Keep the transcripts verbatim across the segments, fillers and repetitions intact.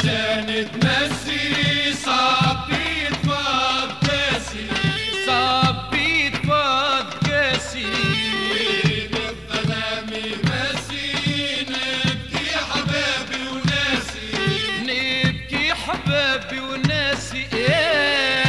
الكسان تمسي صبيت فاض كاسي صبيت فاض كاسي وين الظلام يمسي نبكي حبابي وناسي نبكي حبابي وناسي إيه.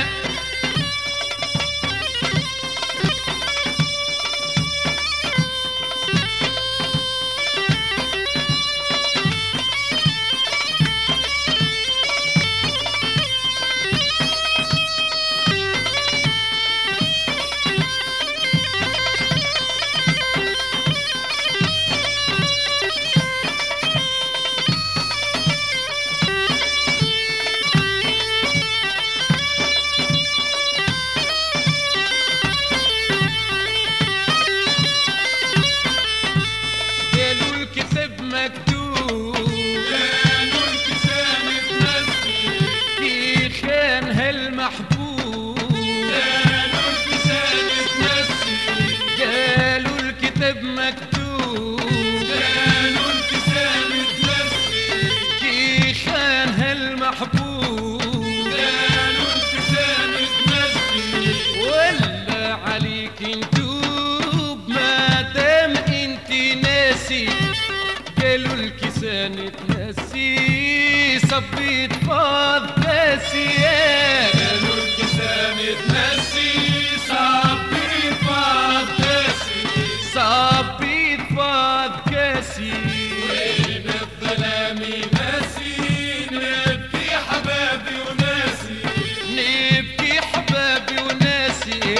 مكتوب كانوا الكسان تمسي في خان هالمحبوب كانوا الكسان تمسي قالوا الكتاب مكتوب كانوا الكسان تمسي في خان هالمحبوب كانوا الكسان تمسي ولا عليك انتوب ما دام انت ناسي قالوا الكسان تنسي صبيت فاض كاسي قالوا الكسان تمسي صبيت فاض كاسي صبيت فاض كاسي وين الظلام يمسي نبكي حبابي وناسي نبكي حبابي وناسي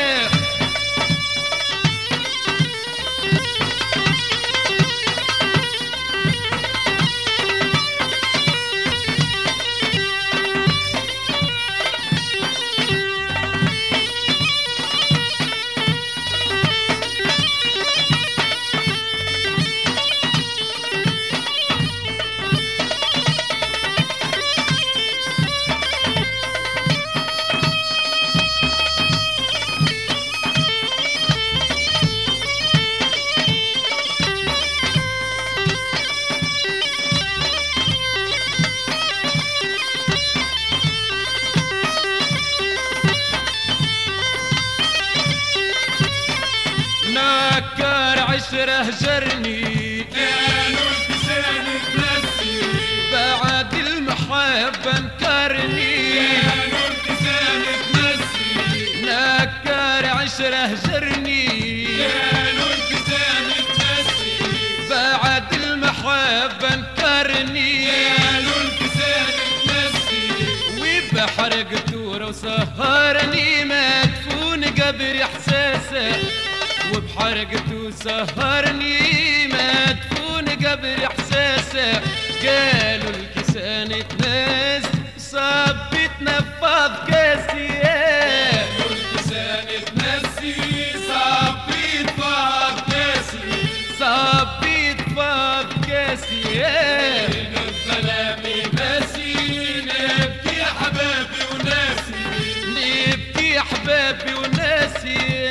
نكر عشره جرني كانوا الكسان تمسي بعد المحبة انكرني كانوا الكسان تمسي نكر عشره جرني كانوا الكسان تمسي بعد المحبة انكرني كانوا الكسان تمسي وبحر قدورة وسهرني مدفون قبر احساسه وبحرقته سهرني مدفون قبر احساسه قالوا الكسان تناس صبت نفاض كاسي قالوا الكسان تمسي صبيت فاض كاسي صبت فاض كاسي وين الظلام يمسي نبكي حبابي وناسي نبكي حبابي وناسي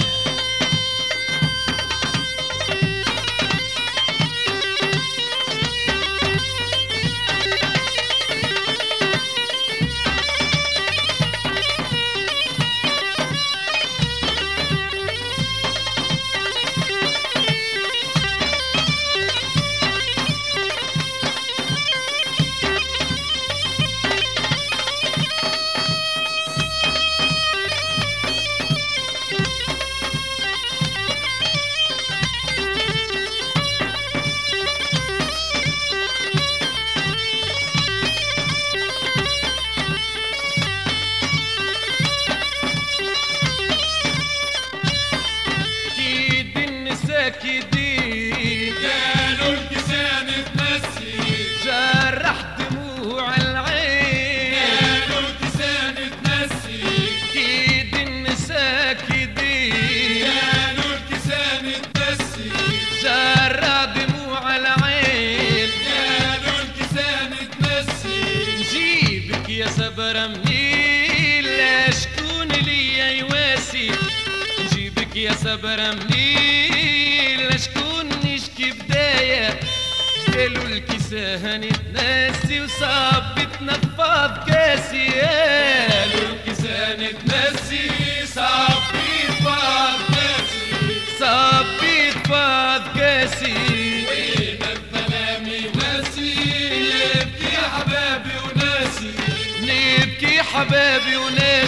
ساكدين قالوا الكسان تمسي جرح دموع العين قالوا الكسان تمسي كيد النساء كيدين قالوا الكسان تمسي جرح دموع العين قالوا الكسان تمسي نجيبك يا سبرة منيل شكون ليا يواسي نجيبك يا سبرة منيل شكون نشكي بداية قالوا الكسان تنسي وصابتنا فاض كاسي، قالوا الكسان تنسي صبيت فاض كاسي، صابت فاض كاسي. وين الظلام يمسي نبكي حبابي وناسي، نبكي حبابي وناسي